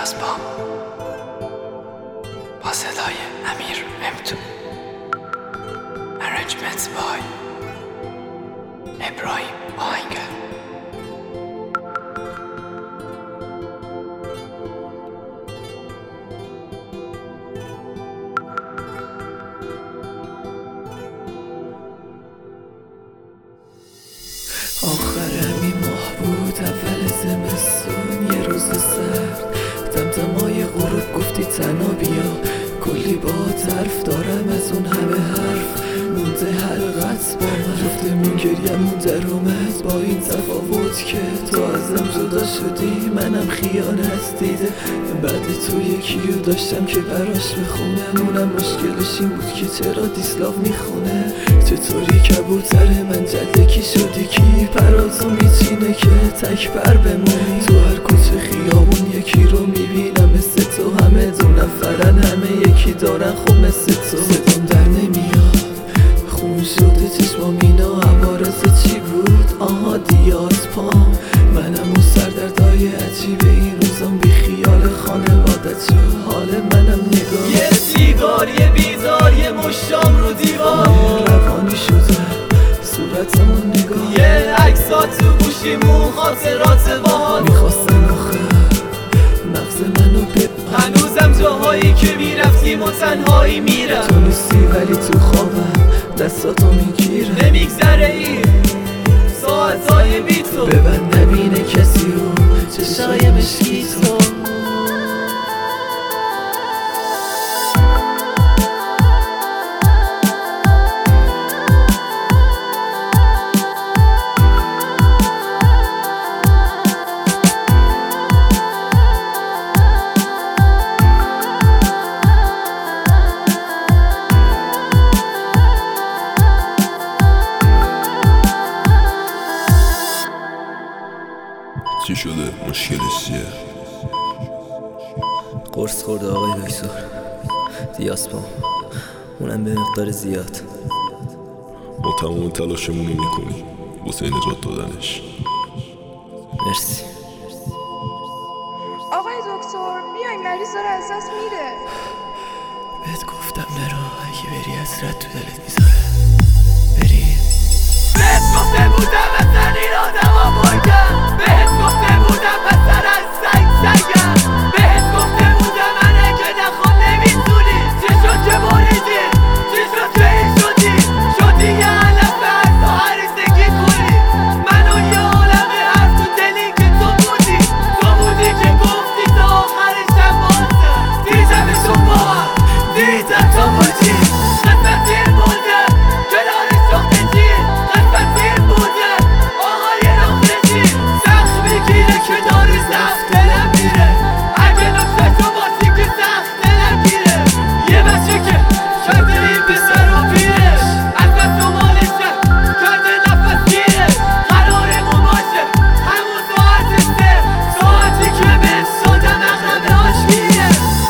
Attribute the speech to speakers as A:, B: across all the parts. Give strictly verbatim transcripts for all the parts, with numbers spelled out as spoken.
A: دیاسپا با صدای امیر امتو، Arrangements by ابراهیم آهنگر.
B: آخر همین ماه بود، اول زمستون، یه روز سرد، دمدمای غروب گفتی تنها بیا، کلی با حرف دارم، از اون همه حرف مونده حلقت با من، جفتمون گریمون در اومد با این تفاوت که تو ازم جدا شدی، منم خیانت دیده بعد تو یکی رو داشتم که براش بخونم، اونم مشکلش این بود که چرا دیسلاو میخونه. چطوری کبوتر من جدکی شدی کی پراتو میچینه که تک بر بمونی، تو هر کوچه خیابون یکی رو میبینم مثل تو، همه دو نفرن همه یکی دارن خوب مثل تو، صدام در نمیاد خون شده چشمام اینا عوارض چی بود، آها دیاسپا، منم اون سردردهای عجیبه این روزام بی خیال خانوادت شد، حال منم نگاه
C: یه سیگار یه بیزار یه مشتام رو دیوار
B: روانی شده صورتمون نگاه،
C: یه عکسات تو گوشیمون خاطرات باحال
B: میخواستم آخر مغز منو بب
C: هنوزم جاهایی که میرفتیم و تنهایی میرم،
B: تو نیستی ولی تو خوابم دستاتو میگیرم،
C: نمیگذره این ساعتهای بی تو،
B: ببند نبینه کسی رو چشای مشکی تو.
D: چی شده؟ مشکلش چیه؟
E: قرص خورده آقای دکتر، دیاسپا، اونم به مقدار زیاد.
D: ما تمام تلاشمون رو میکنیم واسه نجات دادنش.
E: مرسی.
F: آقای دکتر بیاین، مریض داره از دست میره.
B: بهت گفتم نرو، اگه بری حسرت تو دلت میذاره. بری
C: بهت گفته بودم اصلا این آدم ها بایدم، بهت گفته بودم پسر از سنگ سنگم، بهت گفته بودم من اگه نخوام نمیتونی، چی شد که بریدی، چی شد که این شدی، شدی یه علف از تو هریزگی کنی، منو یه عالم حرف تو دلی که تو بودی، تو بودی که گفتی تا آخر شب بازه، دیدمشون با هم، دیدم تا بودی قسمت این بوده کنار شخص جی، قسمت این بوده آقای نقطه جی، سخت میگیره که داری سخت دلم میره، اگه نقطه تو باسی که سخت دلم گیره، یه بچه که کرده این پسر و پیرش، از دست و مالشه کرده نفس گیرش، قرارمون باشه همون ساعت سه، ساعتی که بهش شدم اقرب آشگیره.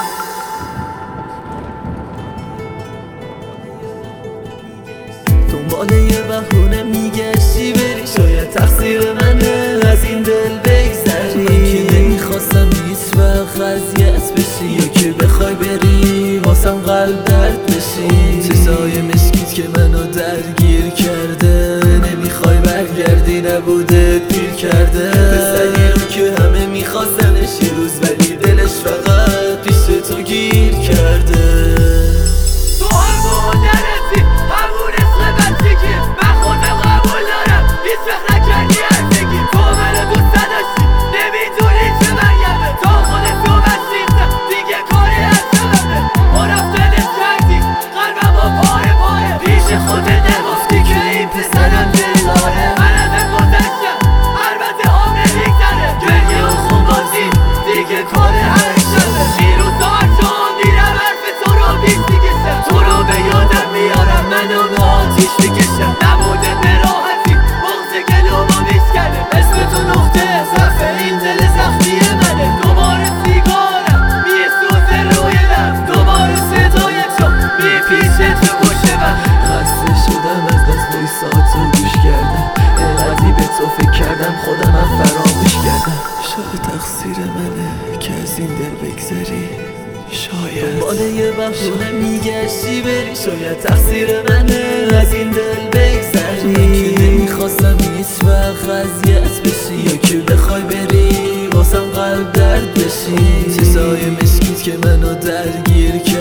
B: دنبال یه بهونه میگشتی بری، شاید تقصیر منه از این دل بگذری، من که نمیخواستم هیچ وقت اذیت بشی یا که بخوای بری واسم قلب درد بشی، چشای مشکیت که منو درگیر کرده، نمیخوای برگردی نبوده پیر کرده، پسری رو که همه میخواستنش یه روز ولی دلش فقط پیش تو گیر کرده.
C: تو همون نرسی همون عشق بچگی، من خودم قبول دارم هیچ وقت نکردی هرزگی، تو منو دوست نداشتی نمیدونی چه مرگمه، تا خودت تو بسیختم دیگه کاری از سببه، ما رفتنت کردی قلبم با پاره پاره، پیش خودت نگفتی که این پسرم دل داره، من ازت گذشتم البته آب نمیگذره، گریه و خونبازی دیگه کار هر شبه، این روزا هر جا میرم حرف تو رو بیش میکشم، تو رو به یادم میارم منو به آتیش میکشم، نبوده به راحتی بغض گلومو میشکنه، اسم تو نقطه ضعف این دل زخمی منه، دوباره سیگارم میسوزه روی لب، دوباره صدای تو میپیچه تو گوش من،
B: خسته شدم از بس وایساتو گوش کردم، انقدی به تو فکر کردم خودم هم فراموش کردم، شاید تقصیر منه که از از این دل بگذری شاید
E: دنبال یه بهونه میگشتی بری شاید تقصیر منه از این دل بگذری که نمیخواستم هیچ وقت اذیت بشی یا که بخوای بری واسم قلب درد بشی چیزای مشکیت که منو درگیر